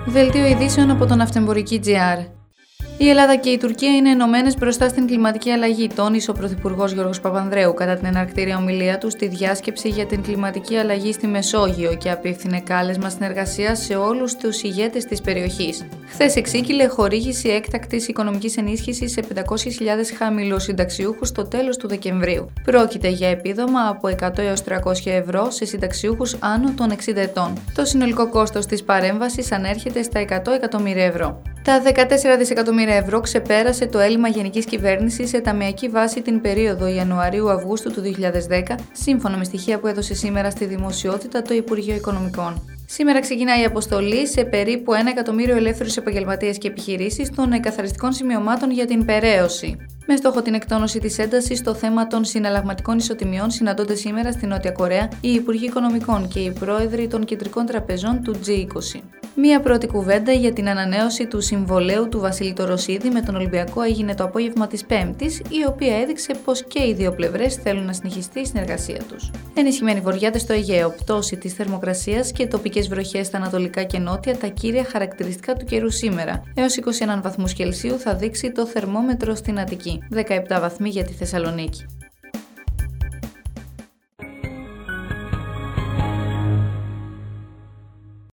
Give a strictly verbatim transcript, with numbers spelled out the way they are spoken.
Δελτίο ειδήσεων από τον Ναυτεμπορική τζι αρ. Η Ελλάδα και η Τουρκία είναι ενωμένες μπροστά στην κλιματική αλλαγή, τόνισε ο Πρωθυπουργός Γιώργος Παπανδρέου κατά την εναρκτήρια ομιλία του στη διάσκεψη για την κλιματική αλλαγή στη Μεσόγειο και απίφθινε κάλεσμα συνεργασίας σε όλους τους ηγέτες της περιοχής. Χθες εξήγηλε χορήγηση έκτακτης οικονομικής ενίσχυσης σε πεντακόσιες χιλιάδες χαμηλοσυνταξιούχους στο τέλος του Δεκεμβρίου. Πρόκειται για επίδομα από εκατό έως τριακόσια ευρώ σε συνταξιούχους άνω των εξήντα ετών. Το συνολικό κόστος της παρέμβασης ανέρχεται στα εκατό εκατομμύρια ευρώ. Τα δεκατέσσερα δισεκατομμύρια ευρώ ξεπέρασε το έλλειμμα γενικής κυβέρνησης σε ταμειακή βάση την περίοδο Ιανουαρίου-Αυγούστου του δύο χιλιάδες δέκα, σύμφωνα με στοιχεία που έδωσε σήμερα στη δημοσιότητα το Υπουργείο Οικονομικών. Σήμερα ξεκινάει η αποστολή σε περίπου ένα εκατομμύριο ελεύθερους επαγγελματίες και επιχειρήσεις των εκαθαριστικών σημειωμάτων για την περαίωση. Με στόχο την εκτόνωση της έντασης στο θέμα των συναλλαγματικών ισοτιμιών, συναντώνται σήμερα στη Νότια Κορέα οι Υπουργοί Οικονομικών και οι πρόεδροι των κεντρικών τραπεζών του τζι είκοσι. Μία πρώτη κουβέντα για την ανανέωση του συμβολαίου του Βασίλη Τοροσίδη με τον Ολυμπιακό έγινε το απόγευμα της Πέμπτης, η οποία έδειξε πως και οι δύο πλευρές θέλουν να συνεχιστεί η συνεργασία τους. Ενισχυμένοι βοριάτες στο Αιγαίο, πτώση της θερμοκρασίας και τοπικές βροχές στα ανατολικά και νότια, τα κύρια χαρακτηριστικά του καιρού σήμερα. Έως είκοσι ένα βαθμούς Κελσίου θα δείξει το θερμόμετρο στην Αττική, δεκαεπτά βαθμοί για τη Θεσσαλονίκη.